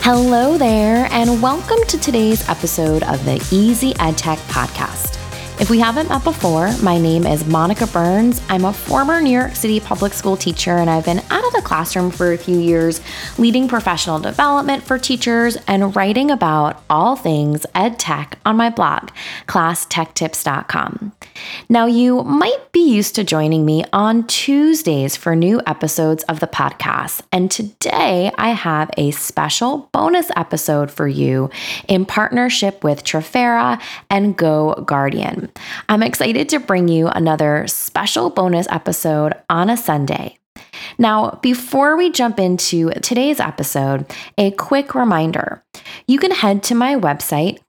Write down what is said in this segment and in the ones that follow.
Hello there, and welcome to today's episode of the Easy EdTech Podcast. If we haven't met before, my name is Monica Burns. I'm a former New York City public school teacher, and I've been out of the classroom for a few years, leading professional development for teachers and writing about all things EdTech on my blog, classtechtips.com. Now, you might be used to joining me on Tuesdays for new episodes of the podcast, and today I have a special bonus episode for you in partnership with Trifera and GoGuardian. I'm excited to bring you another special bonus episode on a Sunday. Now, before we jump into today's episode, a quick reminder. You can head to my website,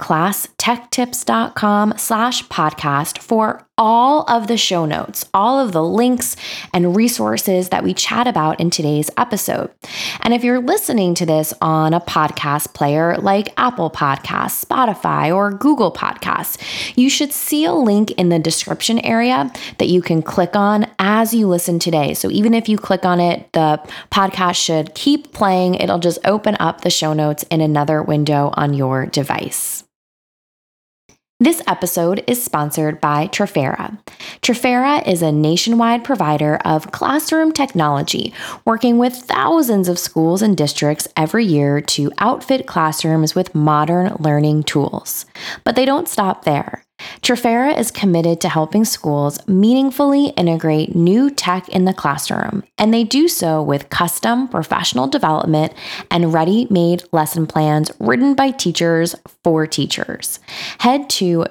classtechtips.com/podcast for all of the show notes, all of the links and resources that we chat about in today's episode. And if you're listening to this on a podcast player like Apple Podcasts, Spotify, or Google Podcasts, you should see a link in the description area that you can click on as you listen today. So even if you click on it, the podcast should keep playing. It'll just open up the show notes in another window on your device. This episode is sponsored by Trifera. Trifera is a nationwide provider of classroom technology, working with thousands of schools and districts every year to outfit classrooms with modern learning tools. But they don't stop there. Trifera is committed to helping schools meaningfully integrate new tech in the classroom, and they do so with custom professional development and ready-made lesson plans written by teachers for teachers. Head to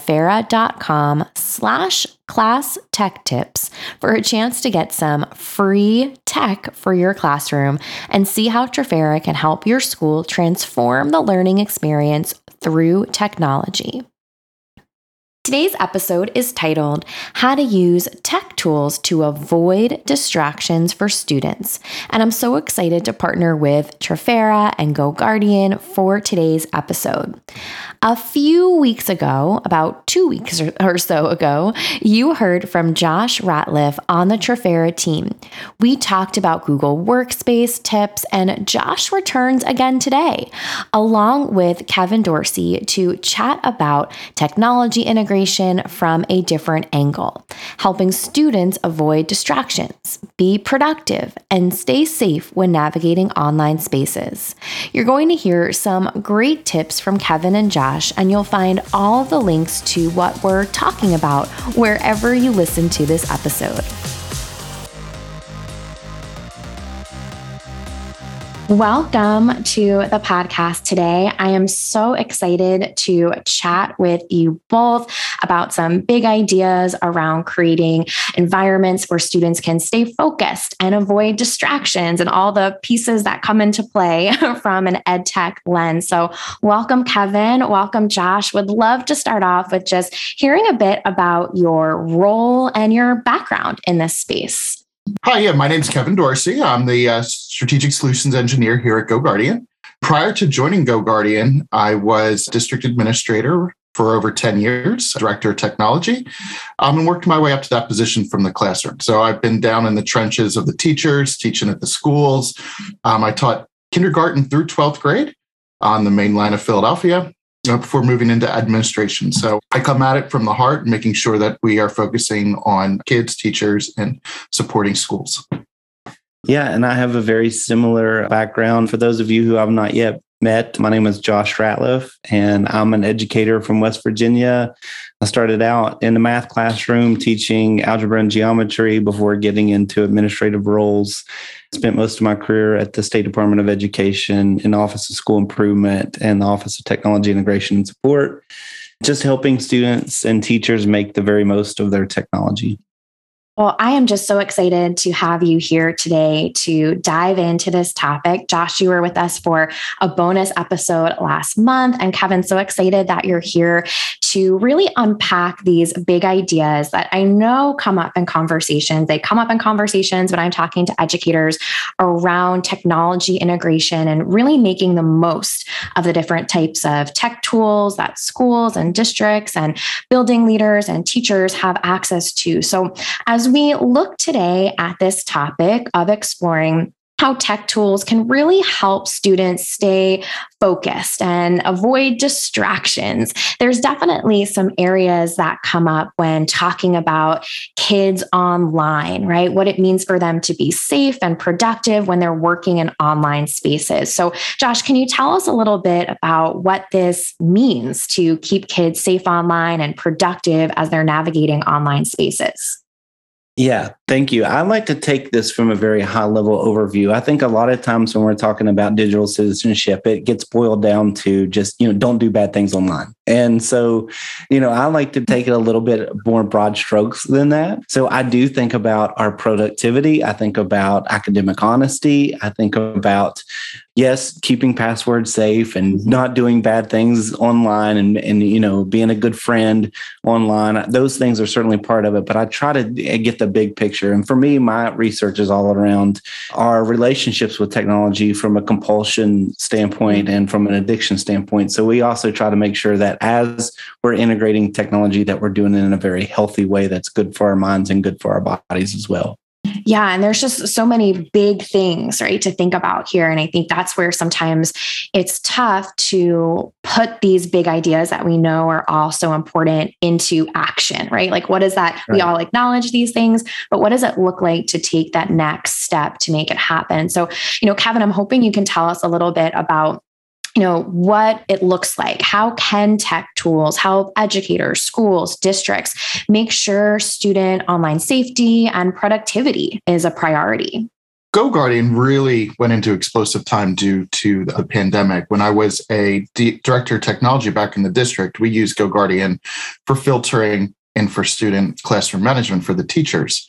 trifera.com/classtechtips for a chance to get some free tech for your classroom and see how Trifera can help your school transform the learning experience through technology. Today's episode is titled, How to Use Tech Tools to Avoid Distractions for Students. And I'm so excited to partner with Trifera and GoGuardian for today's episode. A few weeks ago, about 2 weeks or so ago, you heard from Josh Ratliff on the Trifera team. We talked about Google Workspace tips, and Josh returns again today, along with Kevin Dorsey, to chat about technology integration from a different angle, helping students avoid distractions, be productive, and stay safe when navigating online spaces. You're going to hear some great tips from Kevin and Josh, and you'll find all of the links to what we're talking about wherever you listen to this episode. Welcome to the podcast today. I am so excited to chat with you both about some big ideas around creating environments where students can stay focused and avoid distractions and all the pieces that come into play from an EdTech lens. So welcome, Kevin. Welcome, Josh. Would love to start off with just hearing a bit about your role and your background in this space. Hi, my name's Kevin Dorsey. I'm the Strategic Solutions Engineer here at GoGuardian. Prior to joining GoGuardian, I was District Administrator for over 10 years, Director of Technology, and worked my way up to that position from the classroom. So I've been down in the trenches of the teachers, teaching at the schools. I taught kindergarten through 12th grade on the main line of Philadelphia before moving into administration. So I come at it from the heart, making sure that we are focusing on kids, teachers, and supporting schools. Yeah, and I have a very similar background. For those of you who I've not yet met, my name is Josh Ratliff, and I'm an educator from West Virginia. I started out in the math classroom teaching algebra and geometry before getting into administrative roles. Spent most of my career at the State Department of Education in the Office of School Improvement and the Office of Technology Integration and Support, just helping students and teachers make the very most of their technology. Well, I am just so excited to have you here today to dive into this topic. Josh, you were with us for a bonus episode last month, and Kevin, so excited that you're here to really unpack these big ideas that I know come up in conversations. They come up in conversations when I'm talking to educators around technology integration and really making the most of the different types of tech tools that schools and districts and building leaders and teachers have access to. So as we look today at this topic of exploring how tech tools can really help students stay focused and avoid distractions. There's definitely some areas that come up when talking about kids online, right? What it means for them to be safe and productive when they're working in online spaces. So, Josh, can you tell us a little bit about what this means to keep kids safe online and productive as they're navigating online spaces? Yeah, thank you. I like to take this from a very high level overview. I think a lot of times when we're talking about digital citizenship, it gets boiled down to just, don't do bad things online. And so, I like to take it a little bit more broad strokes than that. So I do think about our productivity. I think about academic honesty. I think about, yes, keeping passwords safe and not doing bad things online and being a good friend online. Those things are certainly part of it, but I try to get the big picture. And for me, my research is all around our relationships with technology from a compulsion standpoint and from an addiction standpoint. So we also try to make sure that as we're integrating technology, that we're doing it in a very healthy way that's good for our minds and good for our bodies as well. Yeah. And there's just so many big things, right, to think about here. And I think that's where sometimes it's tough to put these big ideas that we know are all so important into action, right? Like, what is that? Right. We all acknowledge these things, but what does it look like to take that next step to make it happen? So, Kevin, I'm hoping you can tell us a little bit about what it looks like. How can tech tools help educators, schools, districts make sure student online safety and productivity is a priority? GoGuardian really went into explosive time due to the pandemic. When I was a director of technology back in the district, we used GoGuardian for filtering and for student classroom management for the teachers.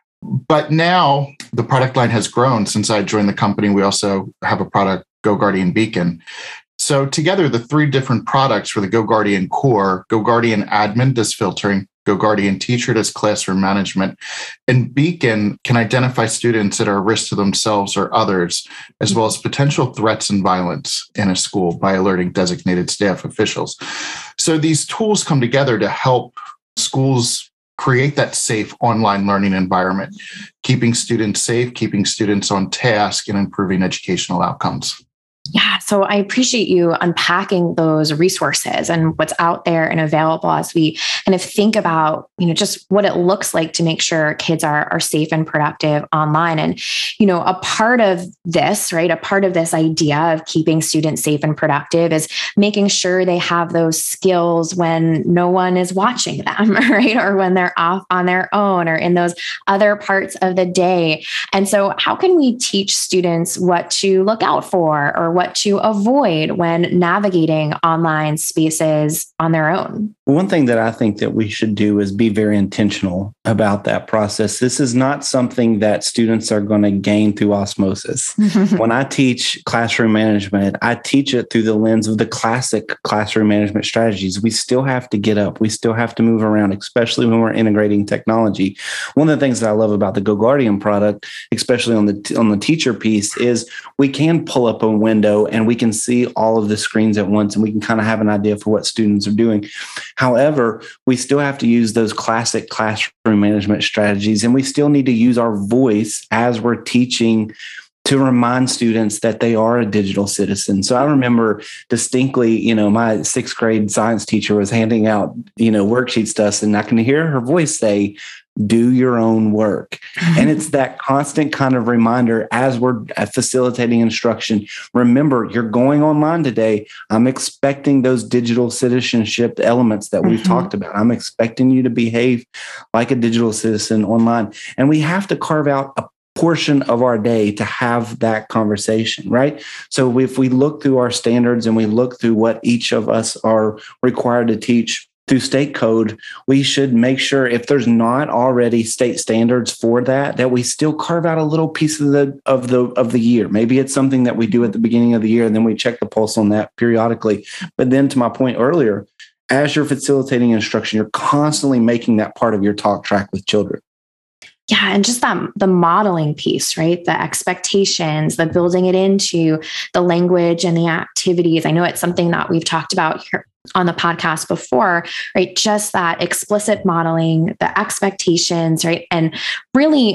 But now the product line has grown. Since I joined the company, we also have a product, GoGuardian Beacon. So together, the three different products for the GoGuardian core, GoGuardian Admin does filtering, GoGuardian Teacher does classroom management, and Beacon can identify students that are a risk to themselves or others, as well as potential threats and violence in a school by alerting designated staff officials. So these tools come together to help schools create that safe online learning environment, keeping students safe, keeping students on task, and improving educational outcomes. Yeah. So I appreciate you unpacking those resources and what's out there and available as we kind of think about, just what it looks like to make sure kids are safe and productive online. And, a part of this, right, a part of this idea of keeping students safe and productive is making sure they have those skills when no one is watching them, right? Or when they're off on their own or in those other parts of the day. And so how can we teach students what to look out for or what to avoid when navigating online spaces on their own? One thing that I think that we should do is be very intentional about that process. This is not something that students are going to gain through osmosis. When I teach classroom management, I teach it through the lens of the classic classroom management strategies. We still have to get up. We still have to move around, especially when we're integrating technology. One of the things that I love about the GoGuardian product, especially on the teacher piece, is we can pull up a window and we can see all of the screens at once and we can kind of have an idea for what students are doing. However, we still have to use those classic classroom management strategies, and we still need to use our voice as we're teaching to remind students that they are a digital citizen. So I remember distinctly, my sixth grade science teacher was handing out, worksheets to us, and I can hear her voice say, "Do your own work." And it's that constant kind of reminder as we're facilitating instruction. Remember, you're going online today. I'm expecting those digital citizenship elements that we've talked about. I'm expecting you to behave like a digital citizen online. And we have to carve out a portion of our day to have that conversation, right? So if we look through our standards and we look through what each of us are required to teach through state code, we should make sure, if there's not already state standards for that we still carve out a little piece of the year. Maybe it's something that we do at the beginning of the year, and then we check the pulse on that periodically. But then, to my point earlier, as you're facilitating instruction, you're constantly making that part of your talk track with children. Yeah. And just the modeling piece, right? The expectations, the building it into the language and the activities. I know it's something that we've talked about here on the podcast before, right? Just that explicit modeling, the expectations, right? And really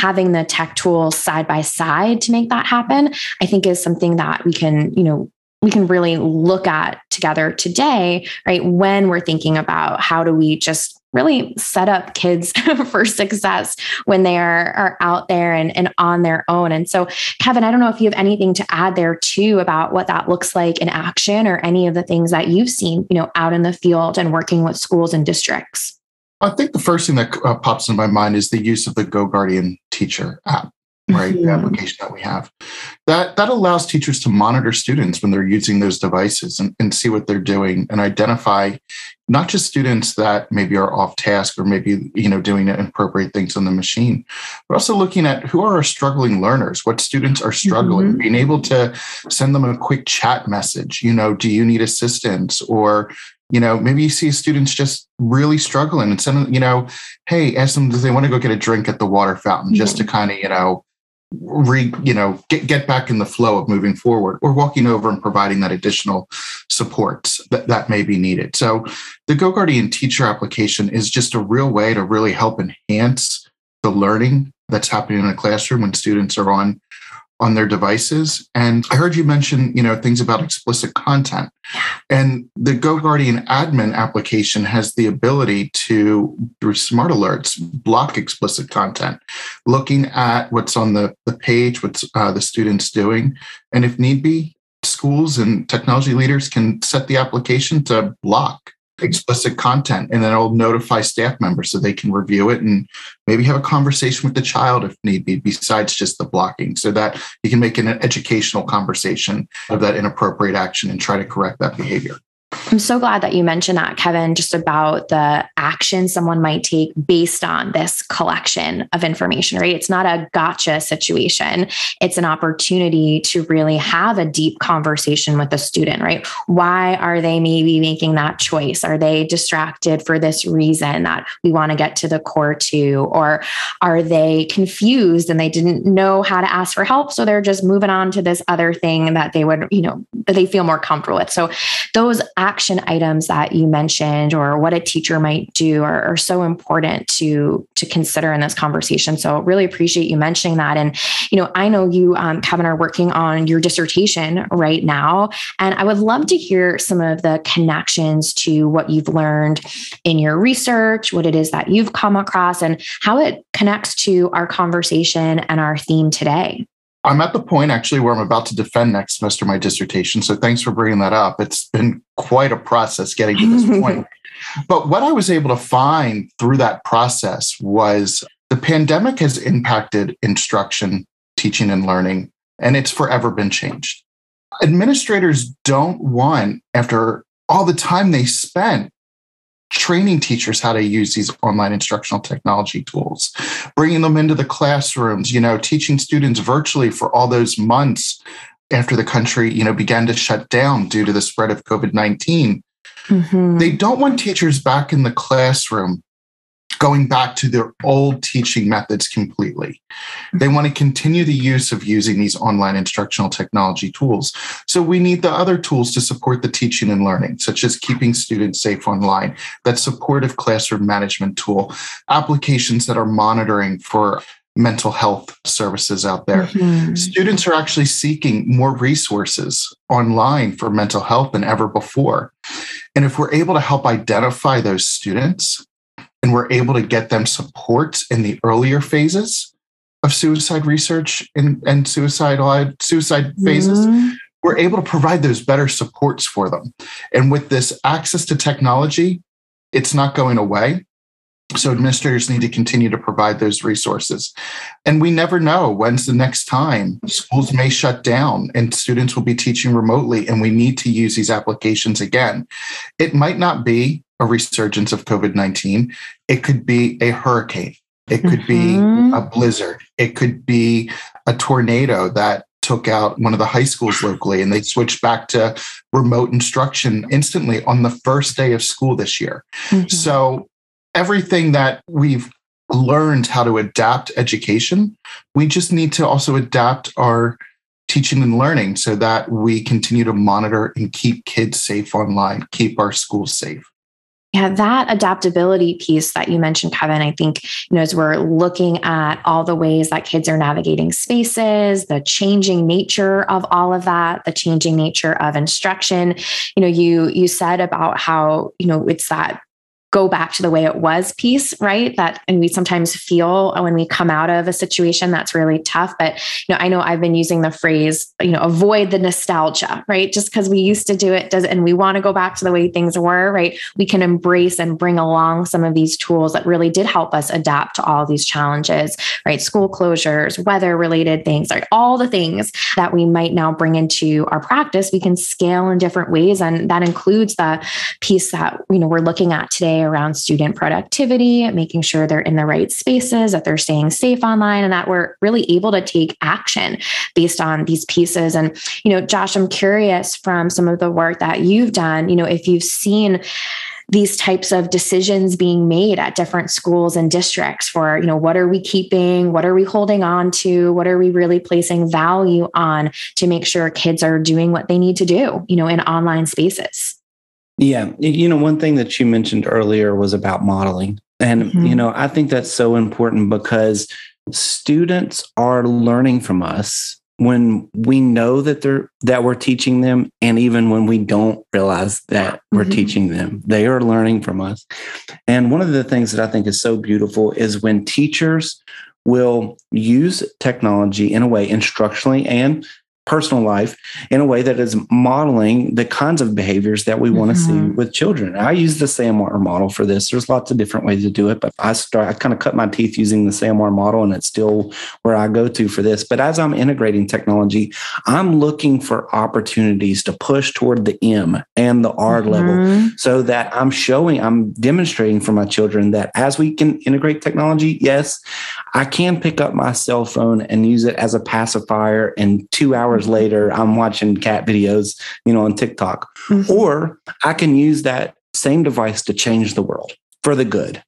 having the tech tools side by side to make that happen, I think is something that we can really look at together today, right? When we're thinking about how do we just really set up kids for success when they are out there and on their own. And so, Kevin, I don't know if you have anything to add there too about what that looks like in action or any of the things that you've seen, out in the field and working with schools and districts. I think the first thing that pops in my mind is the use of the GoGuardian teacher app, right? The application that we have. That allows teachers to monitor students when they're using those devices and see what they're doing and identify not just students that maybe are off task or maybe, doing inappropriate things on the machine, but also looking at who are our struggling learners, what students are struggling, being able to send them a quick chat message, do you need assistance? Or maybe you see students just really struggling and send them, hey, ask them, do they want to go get a drink at the water fountain just to kind of, get back in the flow of moving forward, or walking over and providing that additional support that may be needed. So the GoGuardian teacher application is just a real way to really help enhance the learning that's happening in a classroom when students are on their devices. And I heard you mention, things about explicit content. And the GoGuardian admin application has the ability to, through smart alerts, block explicit content, looking at what's on the page, what's the students doing. And if need be, schools and technology leaders can set the application to block explicit content, and then it'll notify staff members so they can review it and maybe have a conversation with the child if need be, besides just the blocking, so that you can make an educational conversation of that inappropriate action and try to correct that behavior. I'm so glad that you mentioned that, Kevin, just about the action someone might take based on this collection of information, right? It's not a gotcha situation. It's an opportunity to really have a deep conversation with the student, right? Why are they maybe making that choice? Are they distracted for this reason that we want to get to the core to? Or are they confused and they didn't know how to ask for help, so they're just moving on to this other thing that they would, that they feel more comfortable with? So those action items that you mentioned, or what a teacher might do, are so important to consider in this conversation. So really appreciate you mentioning that. And, I know you, Kevin, are working on your dissertation right now, and I would love to hear some of the connections to what you've learned in your research, what it is that you've come across, and how it connects to our conversation and our theme today. I'm at the point actually where I'm about to defend next semester my dissertation. So thanks for bringing that up. It's been quite a process getting to this point. But what I was able to find through that process was the pandemic has impacted instruction, teaching, and learning, and it's forever been changed. Administrators don't want, after all the time they spent training teachers how to use these online instructional technology tools, bringing them into the classrooms, teaching students virtually for all those months after the country, began to shut down due to the spread of COVID-19. They don't want teachers back in the classroom going back to their old teaching methods completely. They want to continue the use of using these online instructional technology tools. So we need the other tools to support the teaching and learning, such as keeping students safe online, that supportive classroom management tool, applications that are monitoring for mental health services out there. Students are actually seeking more resources online for mental health than ever before. And if we're able to help identify those students, and we're able to get them support in the earlier phases of suicide research and suicide phases, we're able to provide those better supports for them. And with this access to technology, it's not going away. So administrators need to continue to provide those resources. And we never know when's the next time schools may shut down and students will be teaching remotely, and we need to use these applications again. It might not be a resurgence of COVID-19. It could be a hurricane. It could be a blizzard. It could be a tornado that took out one of the high schools locally, and they switched back to remote instruction instantly on the first day of school this year. So everything that we've learned how to adapt education, we just need to also adapt our teaching and learning so that we continue to monitor and keep kids safe online, keep our schools safe. Yeah, that adaptability piece that you mentioned, Kevin, I think, as we're looking at all the ways that kids are navigating spaces, the changing nature of all of that, the changing nature of instruction, you said about how, it's that go back to the way it was piece, right? And we sometimes feel when we come out of a situation that's really tough. But, I know I've been using the phrase, avoid the nostalgia, right? Just because we used to do it and we want to go back to the way things were, right? We can embrace and bring along some of these tools that really did help us adapt to all these challenges, right? School closures, weather related things, right? All the things that we might now bring into our practice, we can scale in different ways. And that includes the piece that, we're looking at today around student productivity, making sure they're in the right spaces, that they're staying safe online, and that we're really able to take action based on these pieces. And, Josh, I'm curious from some of the work that you've done, if you've seen these types of decisions being made at different schools and districts for, what are we keeping? What are we holding on to? What are we really placing value on to make sure kids are doing what they need to do, in online spaces? Yeah. One thing that you mentioned earlier was about modeling. And, I think that's so important because students are learning from us when we know that we're teaching them. And even when we don't realize that we're teaching them, they are learning from us. And one of the things that I think is so beautiful is when teachers will use technology in a way instructionally and personal life in a way that is modeling the kinds of behaviors that we want to see with children. I use the SAMR model for this. There's lots of different ways to do it, but I kind of cut my teeth using the SAMR model, and it's still where I go to for this. But as I'm integrating technology, I'm looking for opportunities to push toward the M and the R level so that I'm demonstrating for my children that as we can integrate technology, yes, I can pick up my cell phone and use it as a pacifier, and 2 hours later, I'm watching cat videos, on TikTok. Or I can use that same device to change the world for the good.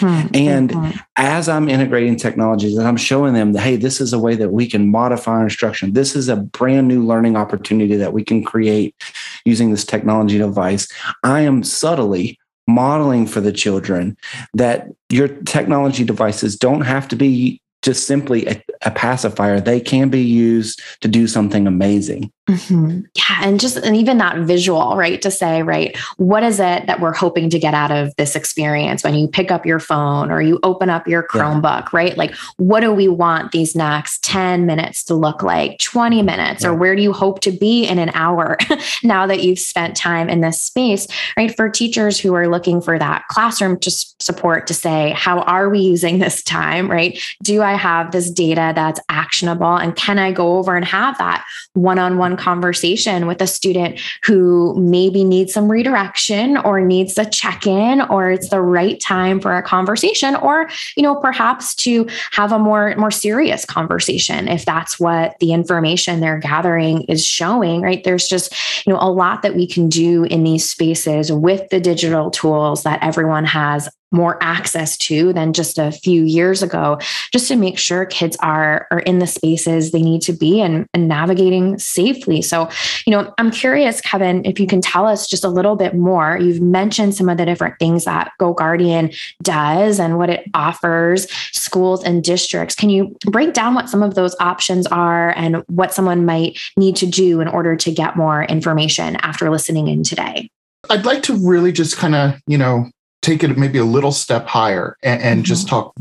As I'm integrating technologies and I'm showing them that, hey, this is a way that we can modify our instruction. This is a brand new learning opportunity that we can create using this technology device. I am subtly modeling for the children that your technology devices don't have to be just simply a pacifier. They can be used to do something amazing. Yeah. And even that visual, right? To say, right, what is it that we're hoping to get out of this experience when you pick up your phone or you open up your Chromebook, right? Like, what do we want these next 10 minutes to look like, 20 minutes, or where do you hope to be in an hour now that you've spent time in this space, right? For teachers who are looking for that classroom support to say, how are we using this time, right? Do I have this data that's actionable? And can I go over and have that one-on-one conversation with a student who maybe needs some redirection or needs a check-in, or it's the right time for a conversation, or, perhaps to have a more serious conversation if that's what the information they're gathering is showing, right? There's just, a lot that we can do in these spaces with the digital tools that everyone has more access to than just a few years ago, just to make sure kids are in the spaces they need to be and navigating safely. So, I'm curious, Kevin, if you can tell us just a little bit more. You've mentioned some of the different things that GoGuardian does and what it offers schools and districts. Can you break down what some of those options are and what someone might need to do in order to get more information after listening in today? I'd like to really just kind of, take it maybe a little step higher and just talk,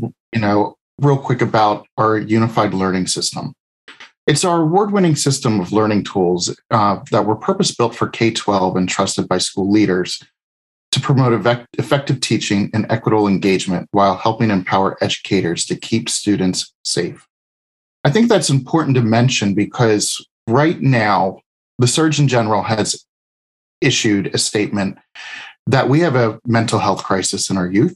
real quick about our unified learning system. It's our award-winning system of learning tools that were purpose-built for K-12 and trusted by school leaders to promote effective teaching and equitable engagement while helping empower educators to keep students safe. I think that's important to mention because right now, the Surgeon General has issued a statement that we have a mental health crisis in our youth.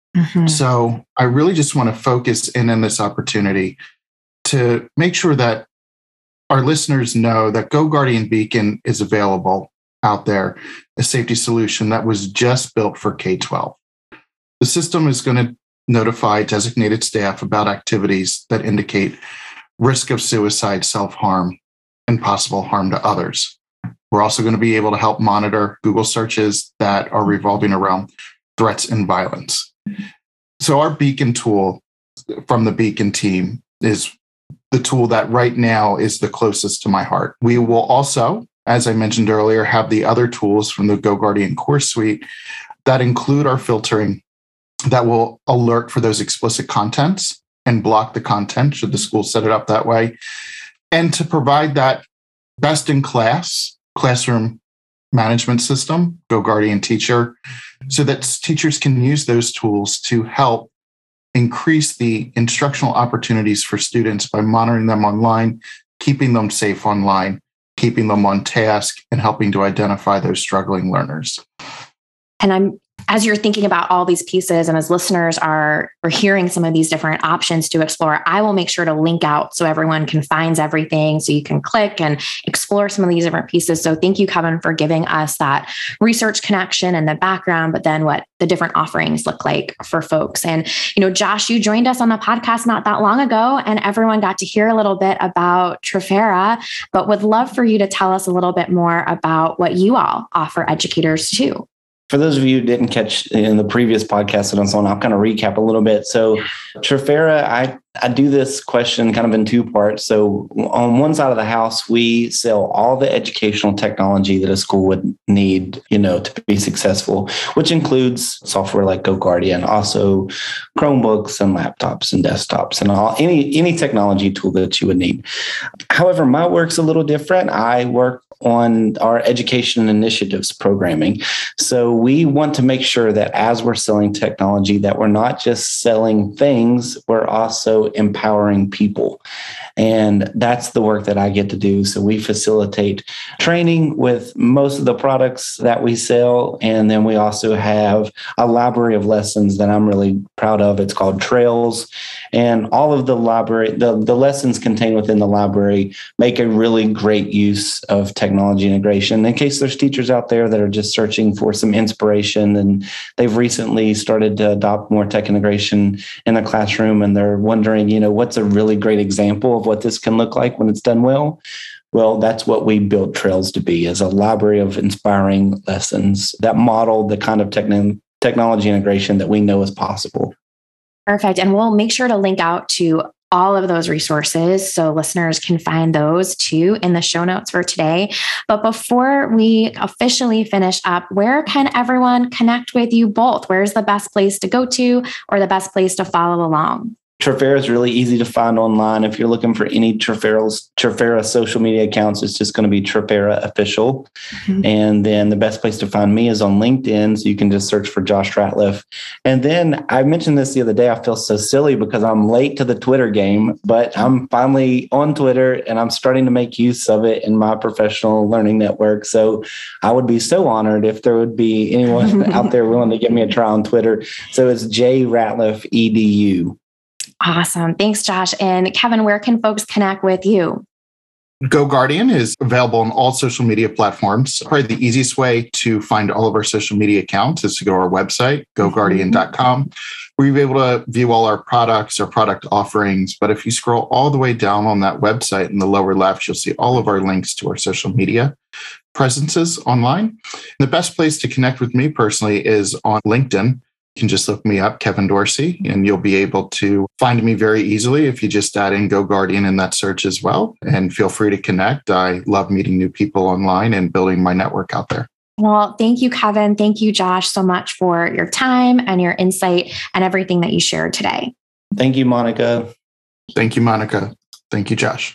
So I really just want to focus in this opportunity to make sure that our listeners know that GoGuardian Beacon is available out there, a safety solution that was just built for K-12. The system is going to notify designated staff about activities that indicate risk of suicide, self-harm, and possible harm to others. We're also going to be able to help monitor Google searches that are revolving around threats and violence. So our Beacon tool from the Beacon team is the tool that right now is the closest to my heart. We will also, as I mentioned earlier, have the other tools from the GoGuardian course suite that include our filtering that will alert for those explicit contents and block the content should the school set it up that way. And to provide that best-in-class classroom management system, GoGuardian Teacher, so that teachers can use those tools to help increase the instructional opportunities for students by monitoring them online, keeping them safe online, keeping them on task, and helping to identify those struggling learners. And as you're thinking about all these pieces and as listeners are hearing some of these different options to explore, I will make sure to link out so everyone can find everything so you can click and explore some of these different pieces. So thank you, Kevin, for giving us that research connection and the background, but then what the different offerings look like for folks. And, Josh, you joined us on the podcast not that long ago, and everyone got to hear a little bit about Trifera, but would love for you to tell us a little bit more about what you all offer educators too. For those of you who didn't catch in the previous podcast and so on, I'll kind of recap a little bit. So Trifera, I do this question kind of in two parts. So on one side of the house, we sell all the educational technology that a school would need, to be successful, which includes software like GoGuardian, also Chromebooks and laptops and desktops and any technology tool that you would need. However, my work's a little different. I work on our education initiatives programming. So we want to make sure that as we're selling technology, that we're not just selling things, we're also empowering people. And that's the work that I get to do. So we facilitate training with most of the products that we sell. And then we also have a library of lessons that I'm really proud of. It's called Trails. And all of the lessons contained within the library make a really great use of technology integration. In case there's teachers out there that are just searching for some inspiration and they've recently started to adopt more tech integration in the classroom and they're wondering, what's a really great example of what this can look like when it's done well? Well, that's what we built Trails to be, as a library of inspiring lessons that model the kind of technology integration that we know is possible. Perfect. And we'll make sure to link out to all of those resources so listeners can find those too in the show notes for today. But before we officially finish up, where can everyone connect with you both? Where's the best place to go to or the best place to follow along? Trifera is really easy to find online. If you're looking for any Trifera social media accounts, it's just going to be Trifera Official. Mm-hmm. And then the best place to find me is on LinkedIn. So you can just search for Josh Ratliff. And then I mentioned this the other day. I feel so silly because I'm late to the Twitter game, but I'm finally on Twitter and I'm starting to make use of it in my professional learning network. So I would be so honored if there would be anyone out there willing to give me a try on Twitter. So it's JRatliff.edu. Awesome. Thanks, Josh. And Kevin, where can folks connect with you? GoGuardian is available on all social media platforms. Probably the easiest way to find all of our social media accounts is to go to our website, goguardian.com, where you'll be able to view all our products, our product offerings. But if you scroll all the way down on that website in the lower left, you'll see all of our links to our social media presences online. The best place to connect with me personally is on LinkedIn. You can just look me up, Kevin Dorsey, and you'll be able to find me very easily if you just add in GoGuardian in that search as well. And feel free to connect. I love meeting new people online and building my network out there. Well, thank you, Kevin. Thank you, Josh, so much for your time and your insight and everything that you shared today. Thank you, Monica. Thank you, Monica. Thank you, Josh.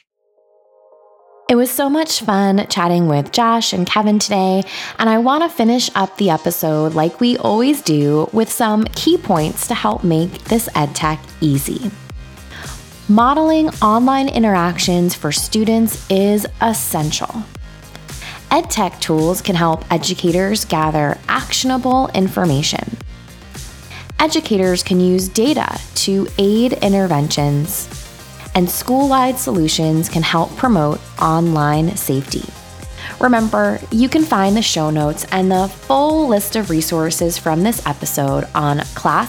It was so much fun chatting with Josh and Kevin today, and I want to finish up the episode like we always do with some key points to help make this EdTech easy. Modeling online interactions for students is essential. EdTech tools can help educators gather actionable information. Educators can use data to aid interventions, and school-wide solutions can help promote online safety. Remember, you can find the show notes and the full list of resources from this episode on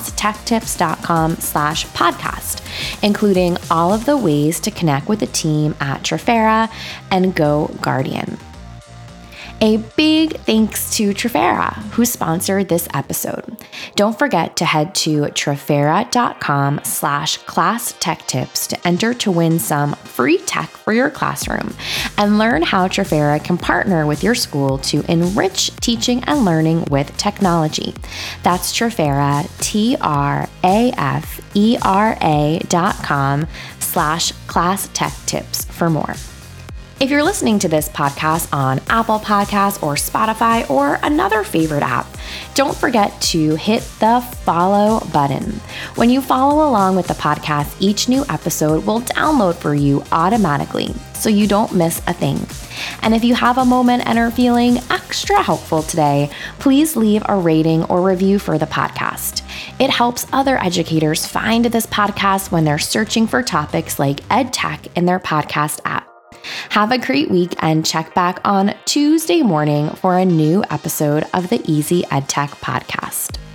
classtechtips.com/podcast, including all of the ways to connect with the team at Trifera and GoGuardian. A big thanks to Trafera, who sponsored this episode. Don't forget to head to trafera.com/class tech tips to enter to win some free tech for your classroom and learn how Trafera can partner with your school to enrich teaching and learning with technology. That's Trafera, TRAFERA.com/class tech tips for more. If you're listening to this podcast on Apple Podcasts or Spotify or another favorite app, don't forget to hit the follow button. When you follow along with the podcast, each new episode will download for you automatically, so you don't miss a thing. And if you have a moment and are feeling extra helpful today, please leave a rating or review for the podcast. It helps other educators find this podcast when they're searching for topics like EdTech in their podcast app. Have a great week and check back on Tuesday morning for a new episode of the Easy EdTech podcast.